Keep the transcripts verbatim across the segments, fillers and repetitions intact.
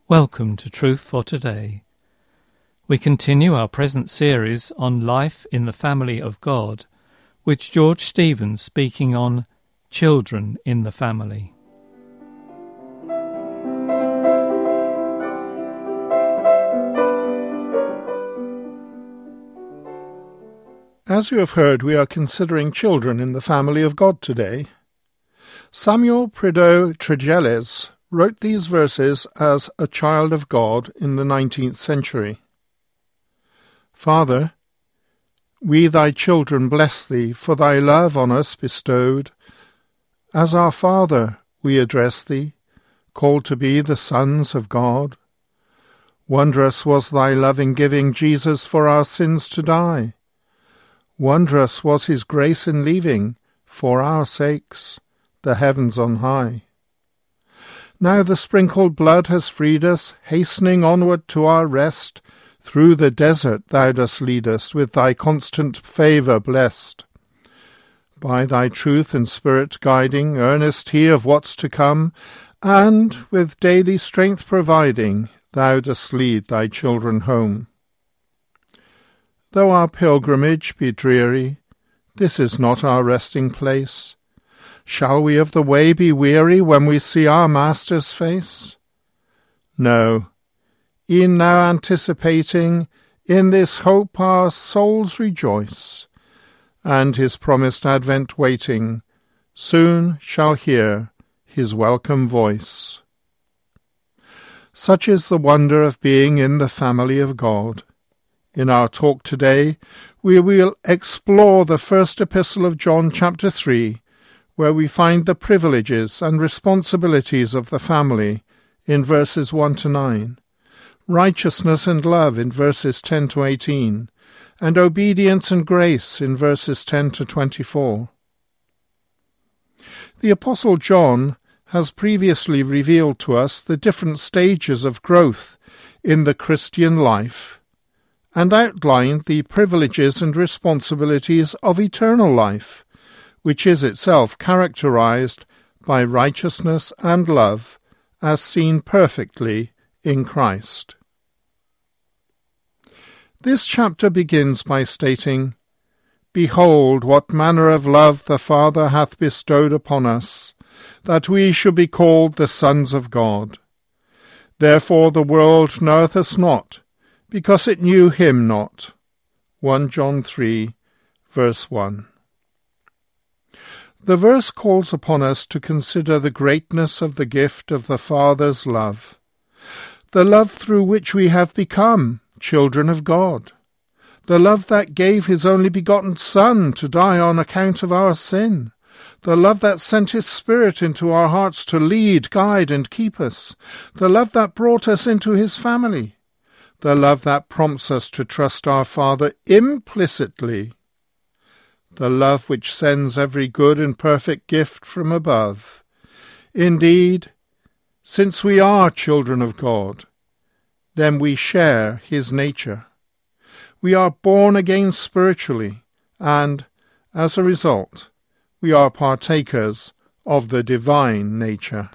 Welcome to Truth for Today. We continue our present series on life in the family of God, with George Stevens speaking on children in the family. As you have heard, we are considering children in the family of God today. Samuel Prideaux Tregelles wrote these verses as a child of God in the nineteenth century. Father, we thy children bless thee for thy love on us bestowed. As our Father we address thee, called to be the sons of God. Wondrous was thy love in giving Jesus for our sins to die. Wondrous was his grace in leaving, for our sakes, the heavens on high. Now the sprinkled blood has freed us, hastening onward to our rest. Through the desert thou dost lead us, with thy constant favour blessed. By thy truth and spirit guiding, earnest he of what's to come, and, with daily strength providing, thou dost lead thy children home. Though our pilgrimage be dreary, this is not our resting place. Shall we of the way be weary when we see our Master's face? No, e'en now anticipating, in this hope our souls rejoice, and his promised advent waiting, soon shall hear his welcome voice. Such is the wonder of being in the family of God. In our talk today, we will explore the first epistle of John, chapter three, where we find the privileges and responsibilities of the family in verses one to nine, righteousness and love in verses ten to eighteen, and obedience and grace in verses ten to twenty-four. The Apostle John has previously revealed to us the different stages of growth in the Christian life, and outlined the privileges and responsibilities of eternal life, which is itself characterized by righteousness and love, as seen perfectly in Christ. This chapter begins by stating, Behold, what manner of love the Father hath bestowed upon us, that we should be called the sons of God. Therefore the world knoweth us not, because it knew him not. First John three, verse one. The verse calls upon us to consider the greatness of the gift of the Father's love, the love through which we have become children of God, the love that gave his only begotten Son to die on account of our sin, the love that sent his Spirit into our hearts to lead, guide, and keep us, the love that brought us into his family, the love that prompts us to trust our Father implicitly, the love which sends every good and perfect gift from above. Indeed, since we are children of God, then we share his nature. We are born again spiritually, and, as a result, we are partakers of the divine nature.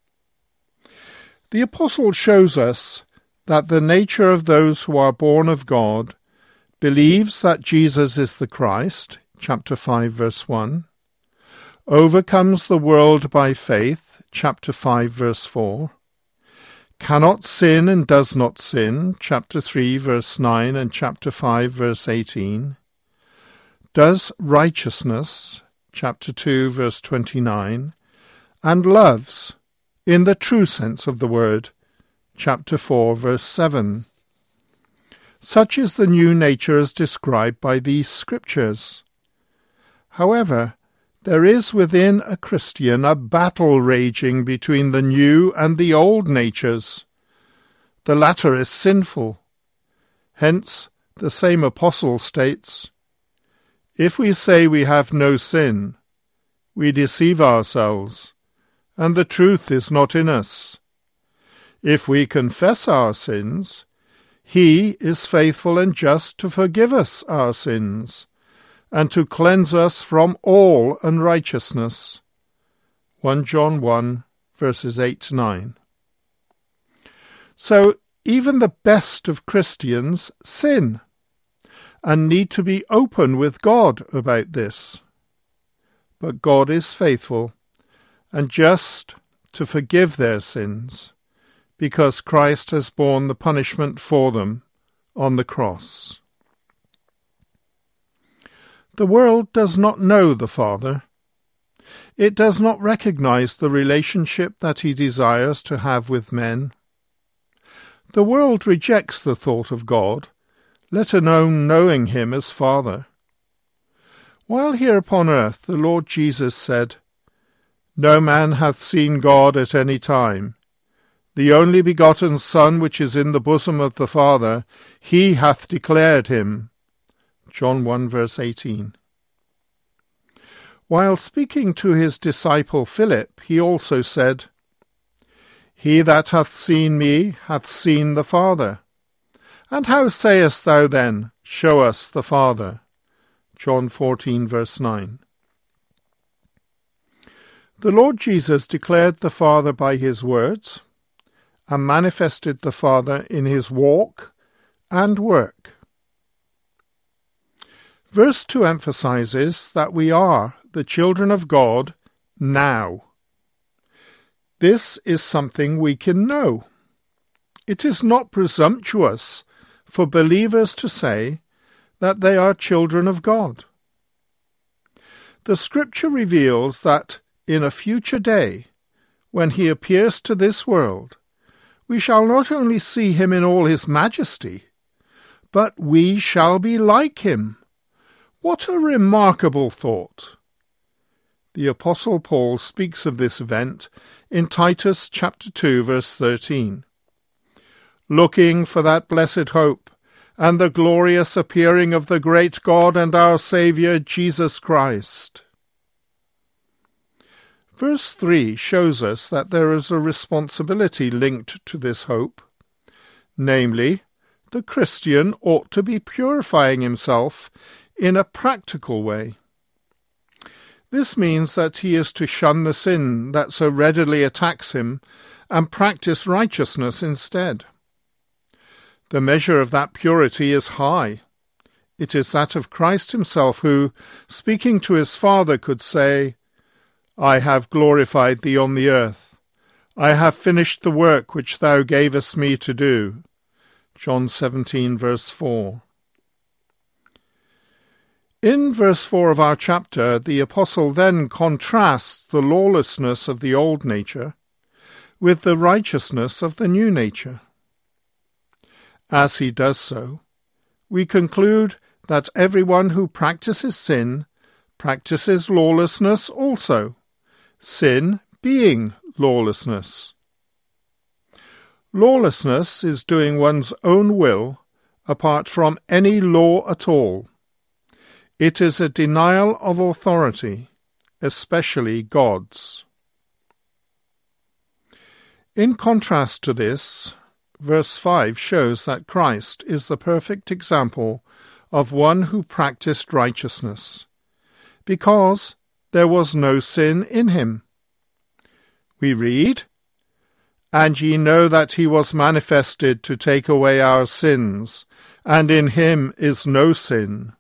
The Apostle shows us that the nature of those who are born of God believes that Jesus is the Christ, chapter five, verse one, overcomes the world by faith, chapter five, verse four, cannot sin and does not sin, chapter three, verse nine, and chapter five, verse eighteen, does righteousness, chapter two, verse twenty-nine, and loves, in the true sense of the word, chapter four, verse seven. Such is the new nature as described by these scriptures. However, there is within a Christian a battle raging between the new and the old natures. The latter is sinful. Hence, the same apostle states, If we say we have no sin, we deceive ourselves, and the truth is not in us. If we confess our sins, he is faithful and just to forgive us our sins, and to cleanse us from all unrighteousness. First John one, verses eight to nine. So even the best of Christians sin, and need to be open with God about this. But God is faithful and just to forgive their sins, because Christ has borne the punishment for them on the cross. The world does not know the Father. It does not recognize the relationship that he desires to have with men. The world rejects the thought of God, let alone knowing him as Father. While here upon earth the Lord Jesus said, "No man hath seen God at any time. The only begotten Son which is in the bosom of the Father, he hath declared him." John one verse eighteen. While speaking to his disciple Philip, he also said, "He that hath seen me hath seen the Father. And how sayest thou then, Show us the Father?" John fourteen verse nine. The Lord Jesus declared the Father by his words, and manifested the Father in his walk and work. Verse two emphasizes that we are the children of God now. This is something we can know. It is not presumptuous for believers to say that they are children of God. The Scripture reveals that in a future day, when he appears to this world, we shall not only see him in all his majesty, but we shall be like him. What a remarkable thought! The Apostle Paul speaks of this event in Titus chapter two, verse thirteen. "Looking for that blessed hope, and the glorious appearing of the great God and our Saviour, Jesus Christ." Verse three shows us that there is a responsibility linked to this hope. Namely, the Christian ought to be purifying himself in a practical way. This means that he is to shun the sin that so readily attacks him and practice righteousness instead. The measure of that purity is high. It is that of Christ himself who, speaking to his Father, could say, "I have glorified thee on the earth. I have finished the work which thou gavest me to do." John seventeen, verse four. In verse four of our chapter, the Apostle then contrasts the lawlessness of the old nature with the righteousness of the new nature. As he does so, we conclude that everyone who practices sin practices lawlessness also, sin being lawlessness. Lawlessness is doing one's own will apart from any law at all. It is a denial of authority, especially God's. In contrast to this, verse five shows that Christ is the perfect example of one who practiced righteousness, because there was no sin in him. We read, "And ye know that he was manifested to take away our sins, and in him is no sin."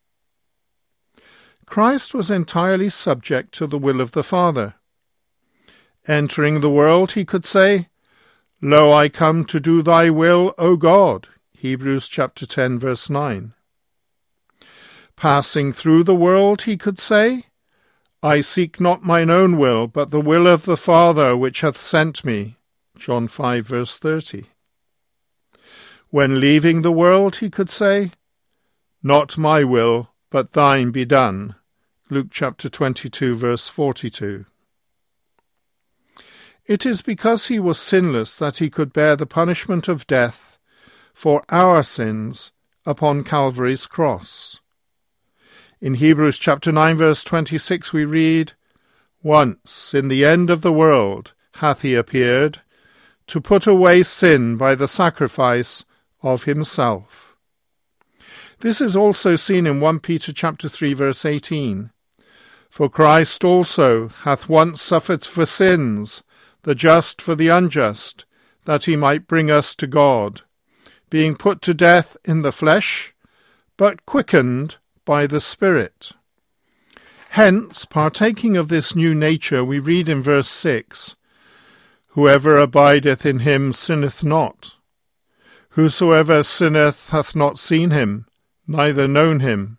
Christ was entirely subject to the will of the Father. Entering the world, he could say, "Lo, I come to do thy will, O God," Hebrews chapter ten, verse nine. Passing through the world, he could say, "I seek not mine own will, but the will of the Father which hath sent me," John five, verse thirty. When leaving the world, he could say, "Not my will, but thine be done," Luke chapter twenty-two, verse forty-two. It is because he was sinless that he could bear the punishment of death for our sins upon Calvary's cross. In Hebrews chapter nine, verse twenty-six, we read, "Once in the end of the world hath he appeared, to put away sin by the sacrifice of himself." This is also seen in First Peter chapter three, verse eighteen. "For Christ also hath once suffered for sins, the just for the unjust, that he might bring us to God, being put to death in the flesh, but quickened by the Spirit. Hence, partaking of this new nature, we read in verse six, Whoever abideth in him sinneth not. Whosoever sinneth hath not seen him, neither known him.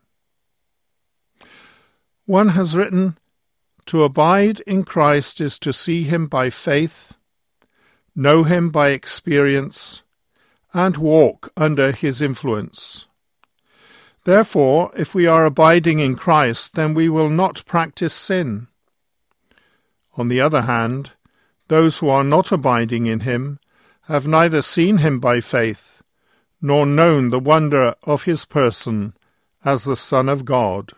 One has written, To abide in Christ is to see him by faith, know him by experience, and walk under his influence. Therefore, if we are abiding in Christ, then we will not practice sin. On the other hand, those who are not abiding in him have neither seen him by faith, nor known the wonder of his person as the Son of God.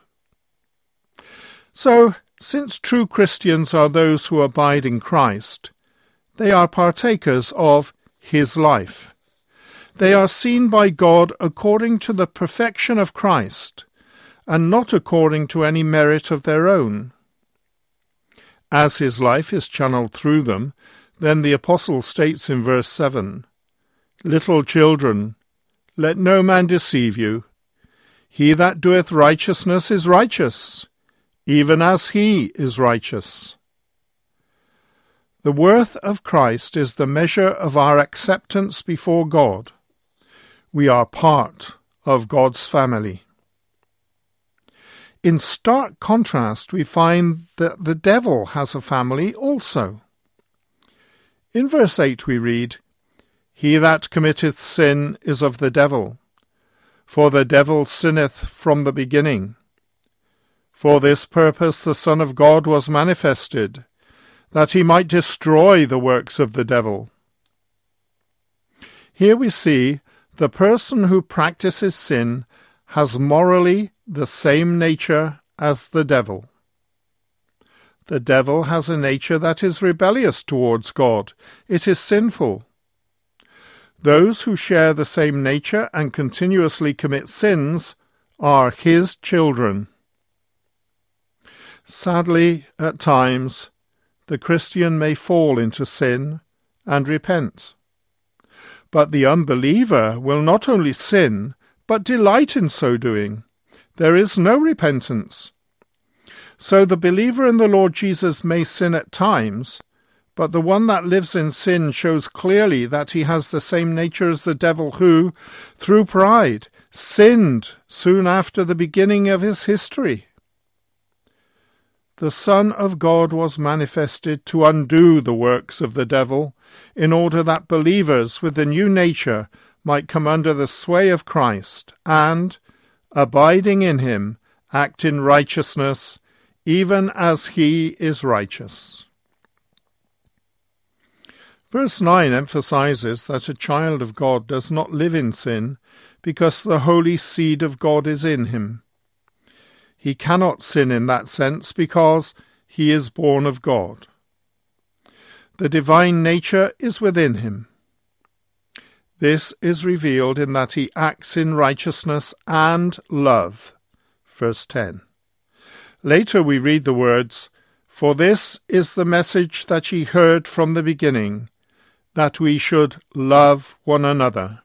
So, since true Christians are those who abide in Christ, they are partakers of his life. They are seen by God according to the perfection of Christ, and not according to any merit of their own. As his life is channeled through them, then the Apostle states in verse seven, Little children, let no man deceive you. He that doeth righteousness is righteous, even as he is righteous. The worth of Christ is the measure of our acceptance before God. We are part of God's family. In stark contrast, we find that the devil has a family also. In verse eight we read, He that committeth sin is of the devil, for the devil sinneth from the beginning. For this purpose the Son of God was manifested, that he might destroy the works of the devil. Here we see the person who practices sin has morally the same nature as the devil. The devil has a nature that is rebellious towards God. It is sinful. Those who share the same nature and continuously commit sins are his children. Sadly, at times, the Christian may fall into sin and repent. But the unbeliever will not only sin, but delight in so doing. There is no repentance. So the believer in the Lord Jesus may sin at times, but the one that lives in sin shows clearly that he has the same nature as the devil who, through pride, sinned soon after the beginning of his history. The Son of God was manifested to undo the works of the devil, in order that believers with the new nature might come under the sway of Christ, and, abiding in him, act in righteousness, even as he is righteous. Verse nine emphasizes that a child of God does not live in sin, because the holy seed of God is in him. He cannot sin in that sense because he is born of God. The divine nature is within him. This is revealed in that he acts in righteousness and love. Verse ten. Later we read the words, For this is the message that ye heard from the beginning, that we should love one another.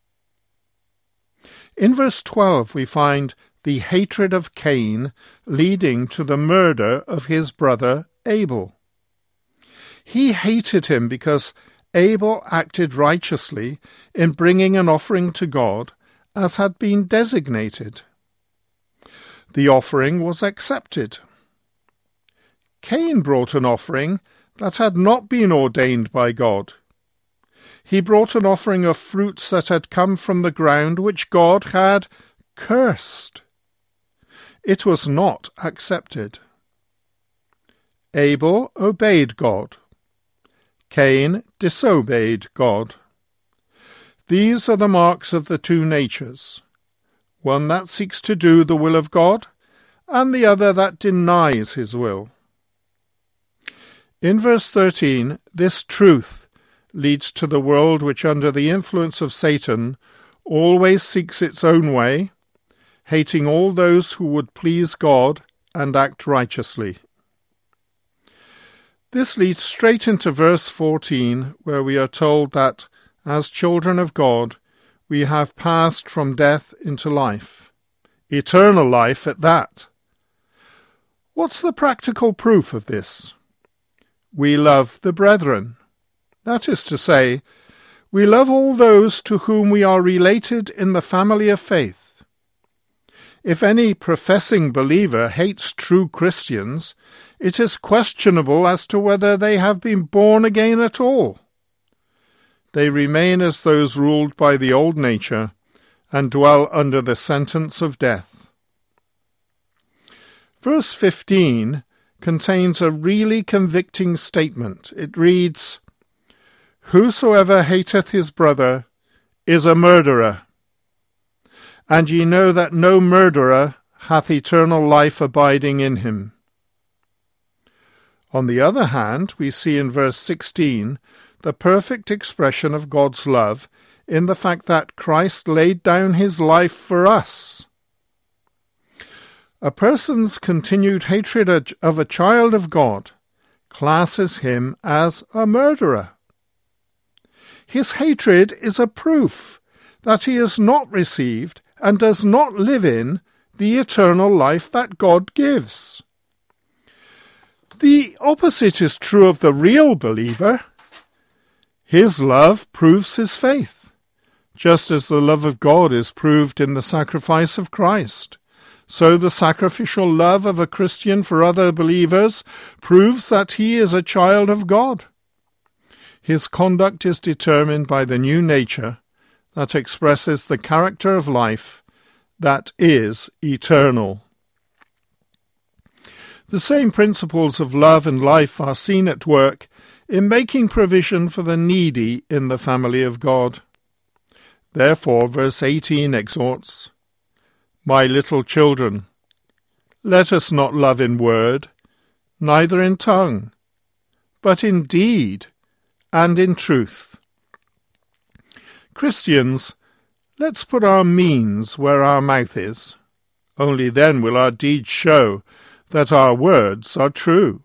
In verse twelve we find the hatred of Cain leading to the murder of his brother Abel. He hated him because Abel acted righteously in bringing an offering to God as had been designated. The offering was accepted. Cain brought an offering that had not been ordained by God. He brought an offering of fruits that had come from the ground which God had cursed. It was not accepted. Abel obeyed God. Cain disobeyed God. These are the marks of the two natures, one that seeks to do the will of God, and the other that denies his will. In verse thirteen, this truth leads to the world which, under the influence of Satan, always seeks its own way, hating all those who would please God and act righteously. This leads straight into verse fourteen, where we are told that, as children of God, we have passed from death into life, eternal life at that. What's the practical proof of this? We love the brethren. That is to say, we love all those to whom we are related in the family of faith. If any professing believer hates true Christians, it is questionable as to whether they have been born again at all. They remain as those ruled by the old nature and dwell under the sentence of death. Verse fifteen contains a really convicting statement. It reads, "Whosoever hateth his brother is a murderer. And ye know that no murderer hath eternal life abiding in him." On the other hand, we see in verse sixteen the perfect expression of God's love in the fact that Christ laid down his life for us. A person's continued hatred of a child of God classes him as a murderer. His hatred is a proof that he has not received and does not live in the eternal life that God gives. The opposite is true of the real believer. His love proves his faith, just as the love of God is proved in the sacrifice of Christ. So the sacrificial love of a Christian for other believers proves that he is a child of God. His conduct is determined by the new nature that expresses the character of life that is eternal. The same principles of love and life are seen at work in making provision for the needy in the family of God. Therefore, verse eighteen exhorts, "My little children, let us not love in word, neither in tongue, but in deed and in truth." Christians, let's put our means where our mouth is. Only then will our deeds show that our words are true.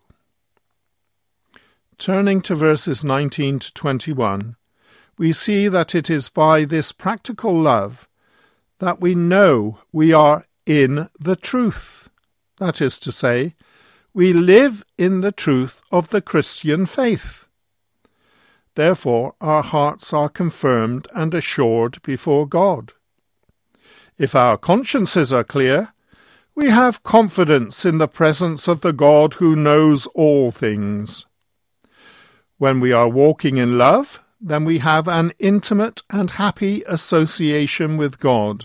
Turning to verses nineteen to twenty-one, we see that it is by this practical love that we know we are in the truth. That is to say, we live in the truth of the Christian faith. Therefore, our hearts are confirmed and assured before God. If our consciences are clear, we have confidence in the presence of the God who knows all things. When we are walking in love, then we have an intimate and happy association with God.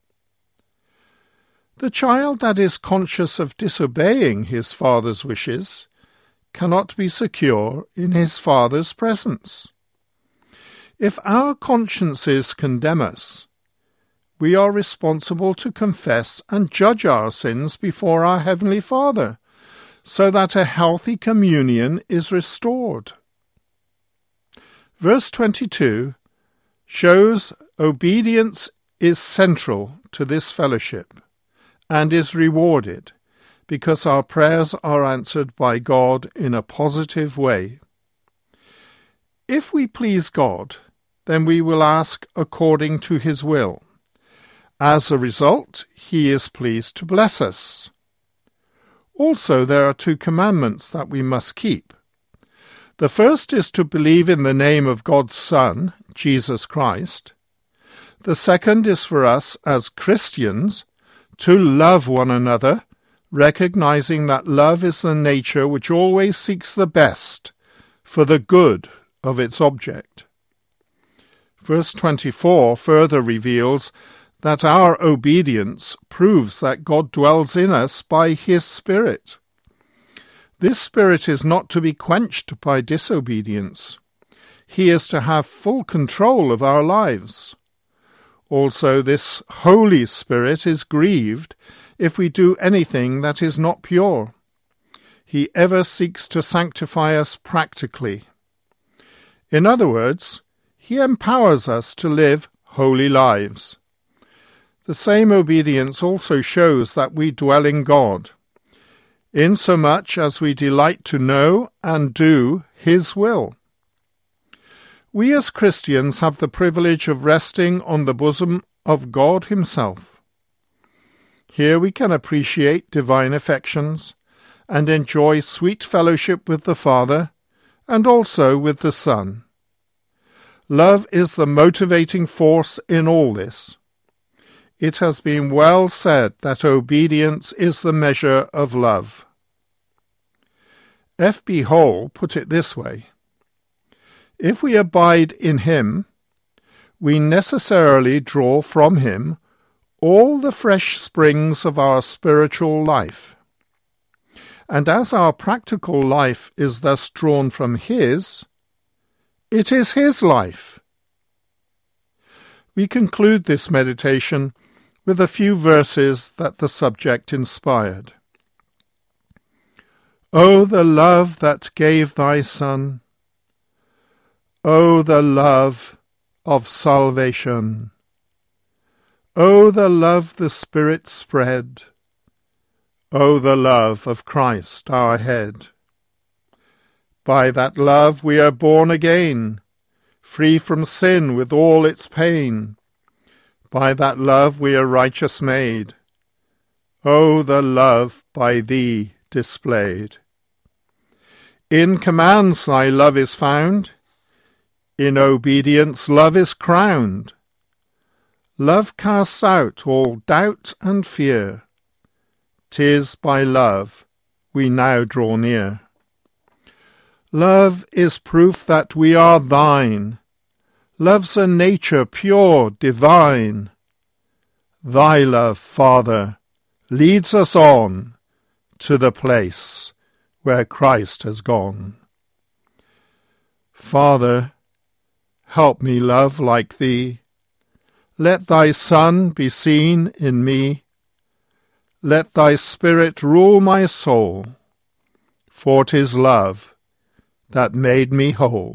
The child that is conscious of disobeying his father's wishes cannot be secure in his father's presence. If our consciences condemn us, we are responsible to confess and judge our sins before our Heavenly Father, so that a healthy communion is restored. Verse twenty-two shows obedience is central to this fellowship and is rewarded because our prayers are answered by God in a positive way. If we please God, then we will ask according to his will. As a result, he is pleased to bless us. Also, there are two commandments that we must keep. The first is to believe in the name of God's Son, Jesus Christ. The second is for us as Christians to love one another, recognizing that love is the nature which always seeks the best for the good of its object. Verse twenty-four further reveals that our obedience proves that God dwells in us by his Spirit. This Spirit is not to be quenched by disobedience. He is to have full control of our lives. Also, this Holy Spirit is grieved if we do anything that is not pure. He ever seeks to sanctify us practically. In other words, he empowers us to live holy lives. The same obedience also shows that we dwell in God. insomuch as we delight to know and do his will. We as Christians have the privilege of resting on the bosom of God himself. Here we can appreciate divine affections and enjoy sweet fellowship with the Father and also with the Son. Love is the motivating force in all this. It has been well said that obedience is the measure of love. F B Hall put it this way: if we abide in him, we necessarily draw from him all the fresh springs of our spiritual life. And as our practical life is thus drawn from his, it is his life. We conclude this meditation with a few verses that the subject inspired. O the love that gave thy Son! O the love of salvation! O the love the Spirit spread! O the love of Christ our head! By that love we are born again, free from sin with all its pain. By that love we are righteous made. O the love by thee displayed! In commands thy love is found, in obedience love is crowned. Love casts out all doubt and fear. 'Tis by love we now draw near. Love is proof that we are thine. Love's a nature pure, divine. Thy love, Father, leads us on to the place where Christ has gone. Father, help me love like thee. Let thy Son be seen in me. Let thy Spirit rule my soul, for 'tis love that made me whole.